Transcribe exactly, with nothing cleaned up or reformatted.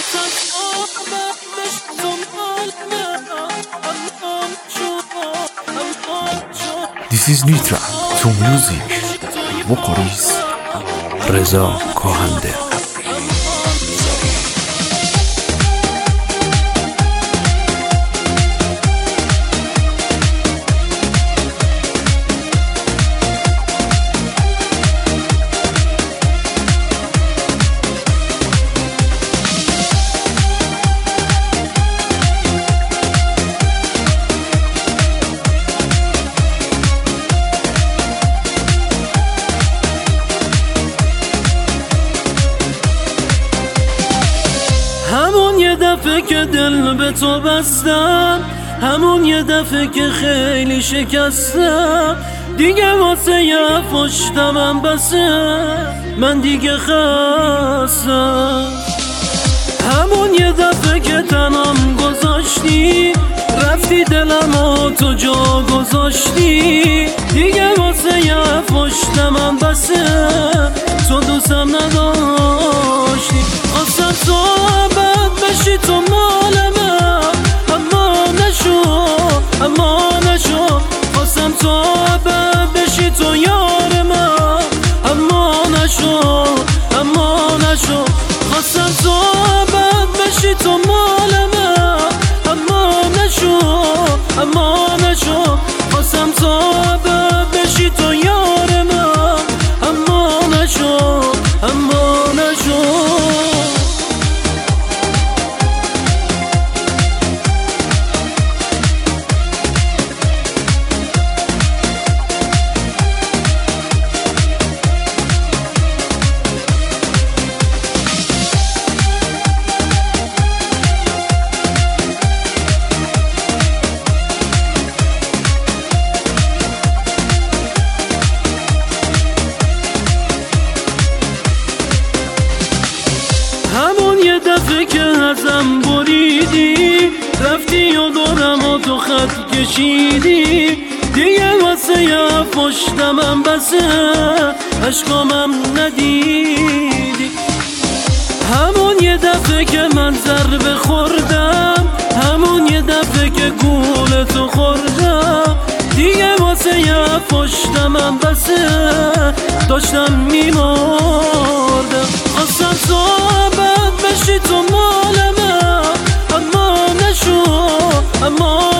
This is Nitra to music vocalist رضا کاهنده. همون یه دفعه که دل به تو بستم، همون یه دفعه که خیلی شکستم، دیگه واسه یه پشتمم بسه، من دیگه خستم. همون یه دفعه که تنم گذاشتی، رفتی دلمو تو جا گذاشتی، دیگه واسه یه پشتمم بسه، تو دوستم نداشتی. خواستم تو بشی تو مال من، اما نشو اما نشو. خواستم تو بشی تو یار من، اما نشو اما نشو. خواستم تو بشی تو مال من، اما نشو اما نشو. خواستم تو بشی تو یار من، اما نشو اما نشو. همون یه دفعه که ازم بریدی، رفتی و دورم و تو خط کشیدی، دیگه واسه یه پشتمم بسه، عشقامم ندیدی. همون یه دفعه که من ضربه خوردم، همون یه دفعه که گول تو خوردم، دیگه واسه یه پشتمم بسه، داشتم میمردم. خواستم تو بشی تو مال من، اما نشو اما